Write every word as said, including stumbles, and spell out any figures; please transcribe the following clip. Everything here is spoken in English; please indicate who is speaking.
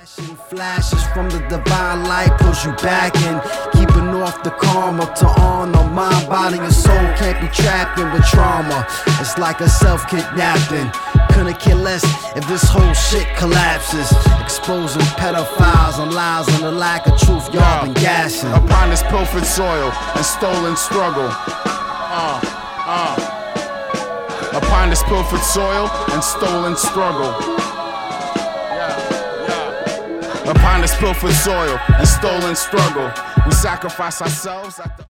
Speaker 1: Flashes from the divine light pulls you back in, keeping off the karma to honor. Mind, body, and soul can't be trapped in with trauma. It's like a self-kidnapping. Couldn't care less if this whole shit collapses, exposing pedophiles and lies and the lack of truth y'all been gassing.
Speaker 2: Upon this pilfered soil and stolen struggle. Uh, uh. Upon this pilfered soil and stolen struggle. Upon this pilfered soil and stolen struggle, we sacrifice ourselves at the